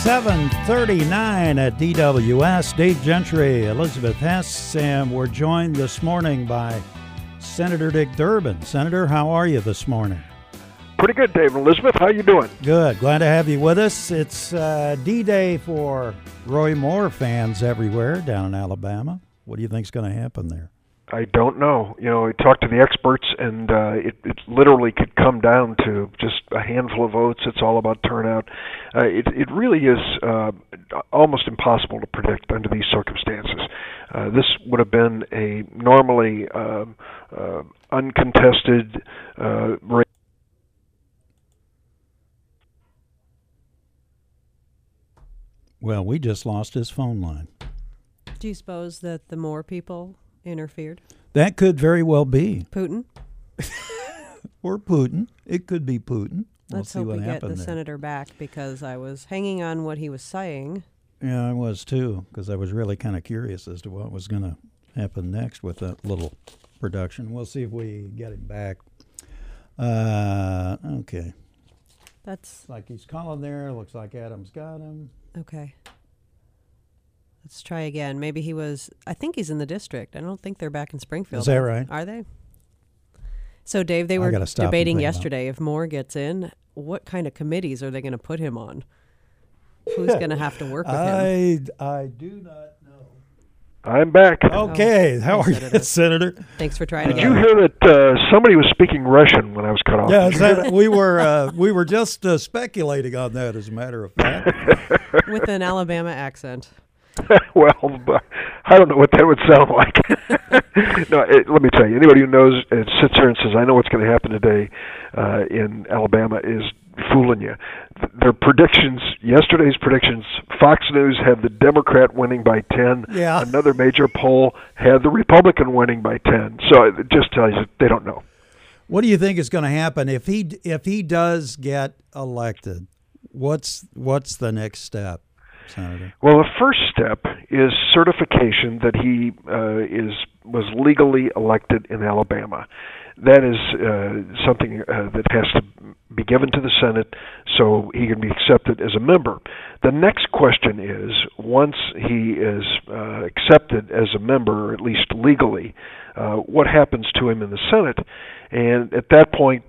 7:39 at DWS. Dave Gentry, Elizabeth Hess, and we're joined this morning by Senator Dick Durbin. Senator, how are you this morning? Pretty good, Dave and Elizabeth. How you doing? Good. Glad to have you with us. It's D-Day for Roy Moore fans everywhere down in Alabama. What do you think's going to happen there? I don't know. You know, I talked to the experts, and it literally could come down to just a handful of votes. It's all about turnout. It really is almost impossible to predict under these circumstances. This would have been a normally uncontested race. Well, we just lost his phone line. Do you suppose that the Moore people interfered? That could very well be. Putin? Or Putin. It could be Putin. Let's hope we get the senator back, because I was hanging on what he was saying. Yeah, I was too, because I was really kind of curious as to what was going to happen next with that little production. We'll see if we get him back. Okay. That's like he's calling there. Looks like Adam's got him. Okay. Let's try again. Maybe he was, I think he's in the district. I don't think they're back in Springfield. Is that right? Are they? So, Dave, they were debating yesterday, if Moore gets in, what kind of committees are they going to put him on? Who's going to have to work with him? I do not know. I'm back. Okay. How are you, Senator? Thanks for trying Did again. you hear that somebody was speaking Russian when I was cut off? Yeah, we were just speculating on that, as a matter of fact. With an Alabama accent. Well, I don't know what that would sound like. No, let me tell you, anybody who knows and sits here and says, I know what's going to happen today in Alabama is fooling you. Their predictions, yesterday's predictions, Fox News had the Democrat winning by 10. Yeah. Another major poll had the Republican winning by 10. So it just tells you they don't know. What do you think is going to happen if he does get elected? What's the next step, Senator? Well, the first step is certification that he was legally elected in Alabama. That is something that has to be given to the Senate so he can be accepted as a member. The next question is, once he is accepted as a member, or at least legally, what happens to him in the Senate? And at that point,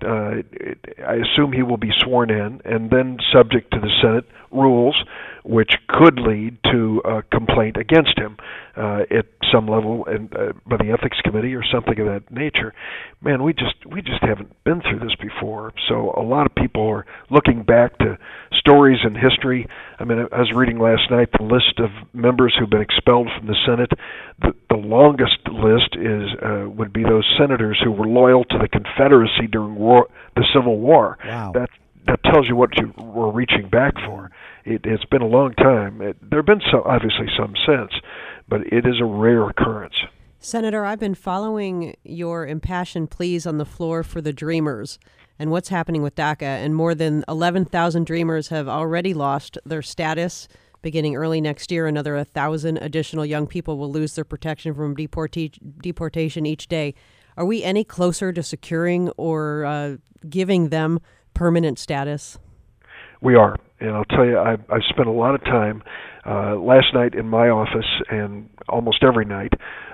I assume he will be sworn in and then subject to the Senate rules, which could lead to a complaint against him at some level and by the ethics committee or something of that nature. Man, we just haven't been through this before. So a lot of people are looking back to stories in history. I mean, I was reading last night the list of members who've been expelled from the Senate. The longest list would be those senators who were loyal to the Confederacy during the Civil War. Wow. That tells you what you were reaching back for. It's been a long time. There have been obviously some since, but it is a rare occurrence. Senator, I've been following your impassioned pleas on the floor for the Dreamers and what's happening with DACA, and more than 11,000 Dreamers have already lost their status. Beginning early next year, another 1,000 additional young people will lose their protection from deportation each day. Are we any closer to securing or giving them permanent status? We are, and I'll tell you, I've spent a lot of time last night in my office, and almost every night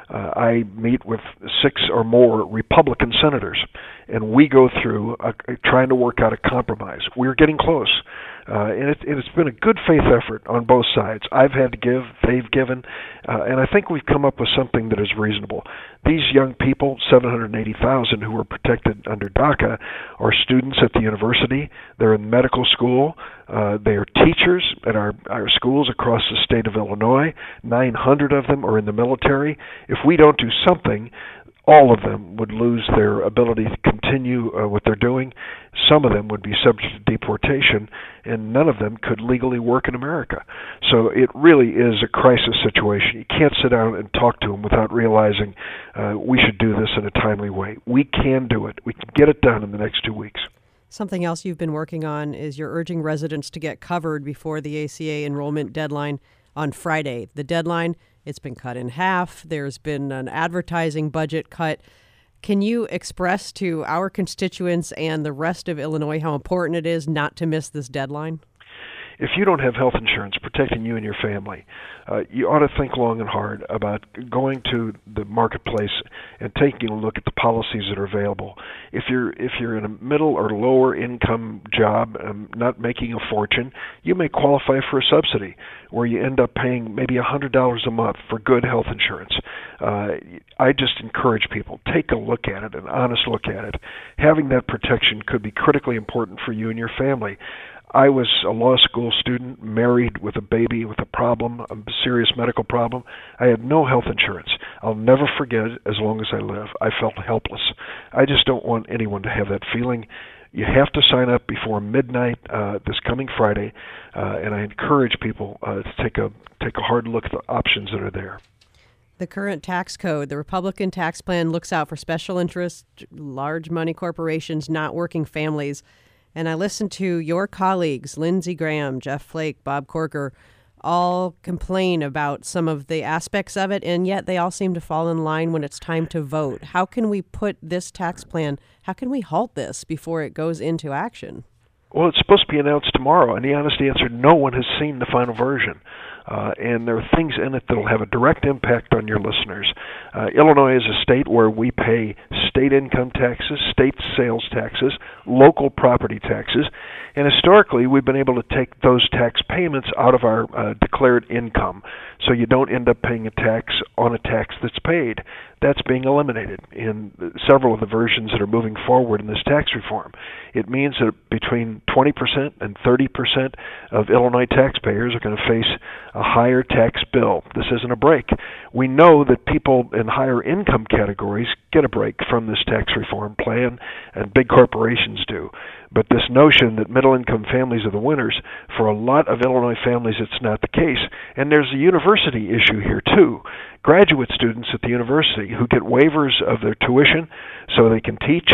I meet with 6 or more Republican senators, and we go through trying to work out a compromise. We're getting close. And it's been a good faith effort on both sides. I've had to give, they've given, and I think we've come up with something that is reasonable. These young people, 780,000 who were protected under DACA, are students at the university. They're in medical school. They are teachers at our schools across the state of Illinois. 900 of them are in the military. If we don't do something, all of them would lose their ability to continue what they're doing. Some of them would be subject to deportation, and none of them could legally work in America. So it really is a crisis situation. You can't sit down and talk to them without realizing we should do this in a timely way. We can do it. We can get it done in the next 2 weeks. Something else you've been working on is you're urging residents to get covered before the ACA enrollment deadline on Friday. The deadline, it's been cut in half. There's been an advertising budget cut. Can you express to our constituents and the rest of Illinois how important it is not to miss this deadline? if you don't have health insurance protecting you and your family, you ought to think long and hard about going to the marketplace and taking a look at the policies that are available. If you're in a middle or lower income job, not making a fortune, you may qualify for a subsidy where you end up paying maybe $100 a month for good health insurance. I just encourage people, take a look at it, an honest look at it. Having that protection could be critically important for you and your family. I was a law school student, married with a baby with a problem, a serious medical problem. I had no health insurance. I'll never forget it as long as I live. I felt helpless. I just don't want anyone to have that feeling. You have to sign up before midnight this coming Friday, and I encourage people to take a hard look at the options that are there. The current tax code, the Republican tax plan, looks out for special interests, large money corporations, not working families. And I listened to your colleagues, Lindsey Graham, Jeff Flake, Bob Corker, all complain about some of the aspects of it, and yet they all seem to fall in line when it's time to vote. How can we put this tax plan, how can we halt this before it goes into action? Well, it's supposed to be announced tomorrow, and the honest answer, no one has seen the final version. And there are things in it that will have a direct impact on your listeners. Illinois is a state where we pay state income taxes, state sales taxes, local property taxes, and historically we've been able to take those tax payments out of our declared income, so you don't end up paying a tax on a tax that's paid. That's being eliminated in several of the versions that are moving forward in this tax reform. It means that between 20% and 30% of Illinois taxpayers are going to face a higher tax bill. This isn't a break. We know that people in higher income categories get a break from this tax reform plan, and big corporations do. But this notion that middle-income families are the winners, for a lot of Illinois families, it's not the case. And there's a university issue here, too. Graduate students at the university who get waivers of their tuition so they can teach,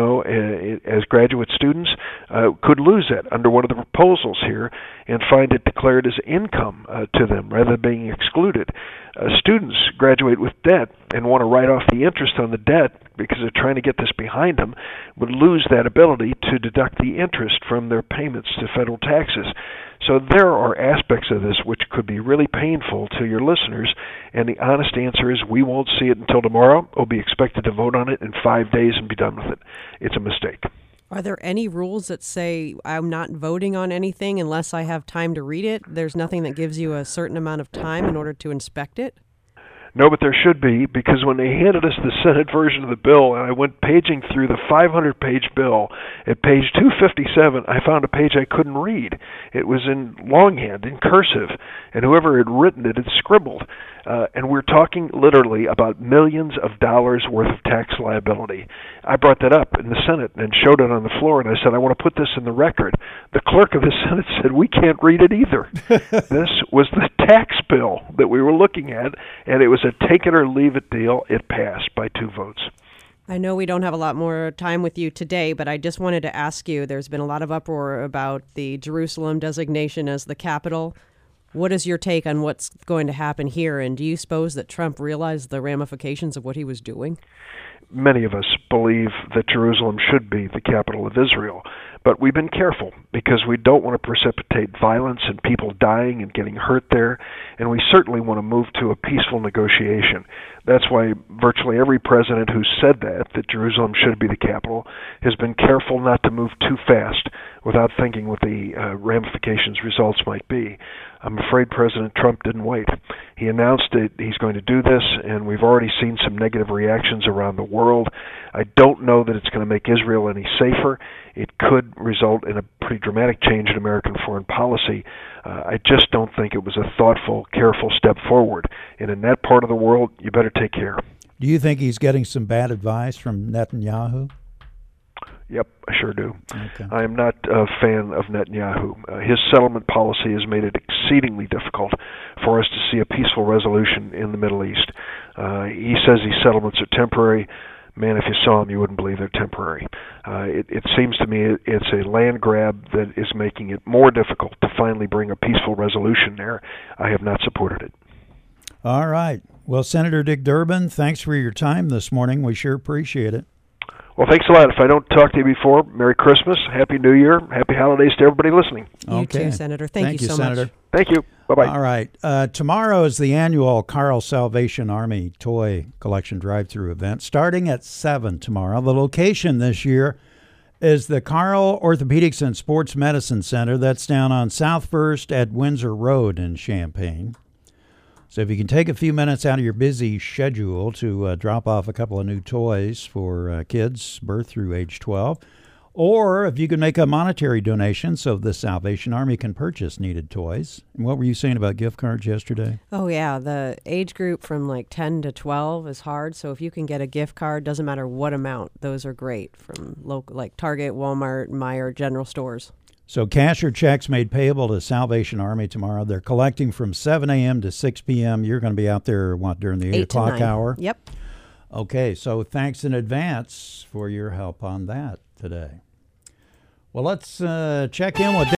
as graduate students, could lose that under one of the proposals here and find it declared as income to them rather than being excluded. Students graduate with debt and want to write off the interest on the debt because they're trying to get this behind them, would lose that ability to deduct the interest from their payments to federal taxes. So there are aspects of this which could be really painful to your listeners, and the honest answer is we won't see it until tomorrow. We'll be expected to vote on it in 5 days and be done with it. It's a mistake. Are there any rules that say I'm not voting on anything unless I have time to read it? There's nothing that gives you a certain amount of time in order to inspect it? No, but there should be, because when they handed us the Senate version of the bill, and I went paging through the 500-page bill, at page 257, I found a page I couldn't read. It was in longhand, in cursive, and whoever had written it had scribbled. And we're talking literally about millions of dollars worth of tax liability. I brought that up in the Senate and showed it on the floor, and I said, I want to put this in the record. The clerk of the Senate said, we can't read it either. This was the tax bill that we were looking at, and it was a take it or leave it deal. It passed by 2 votes. I know we don't have a lot more time with you today, but I just wanted to ask you, there's been a lot of uproar about the Jerusalem designation as the capital. What is your take on what's going to happen here, and do you suppose that Trump realized the ramifications of what he was doing? Many of us believe that Jerusalem should be the capital of Israel, but we've been careful because we don't want to precipitate violence and people dying and getting hurt there, and we certainly want to move to a peaceful negotiation. That's why virtually every president who said that Jerusalem should be the capital, has been careful not to move too fast without thinking what the ramifications, results might be. I'm afraid President Trump didn't wait. He announced that he's going to do this, and we've already seen some negative reactions around the world. I don't know that it's going to make Israel any safer. It could result in a pretty dramatic change in American foreign policy. I just don't think it was a thoughtful, careful step forward. And in that part of the world, you better take care. Do you think he's getting some bad advice from Netanyahu? Yep, I sure do. Okay. I am not a fan of Netanyahu. His settlement policy has made it exceedingly difficult for us to see a peaceful resolution in the Middle East. He says these settlements are temporary. Man, if you saw them, you wouldn't believe they're temporary. It seems to me it's a land grab that is making it more difficult to finally bring a peaceful resolution there. I have not supported it. All right. Well, Senator Dick Durbin, thanks for your time this morning. We sure appreciate it. Well, thanks a lot. If I don't talk to you before, Merry Christmas, Happy New Year, Happy Holidays to everybody listening. You too, Senator. Thank you so Senator. much. Thank you. Bye-bye. All right. Tomorrow is the annual Carl Salvation Army Toy Collection Drive-Thru event, starting at 7 tomorrow. The location this year is the Carl Orthopedics and Sports Medicine Center. That's down on South First at Windsor Road in Champaign. So if you can take a few minutes out of your busy schedule to drop off a couple of new toys for kids birth through age 12, or if you can make a monetary donation so the Salvation Army can purchase needed toys. And what were you saying about gift cards yesterday? Oh, yeah. The age group from like 10 to 12 is hard. So if you can get a gift card, doesn't matter what amount, those are great from local, like Target, Walmart, Meijer, general stores. So cash or checks made payable to Salvation Army tomorrow. They're collecting from 7 a.m. to 6 p.m. You're going to be out there, during the 8 o'clock hour? Yep. Okay, so thanks in advance for your help on that today. Well, let's check in with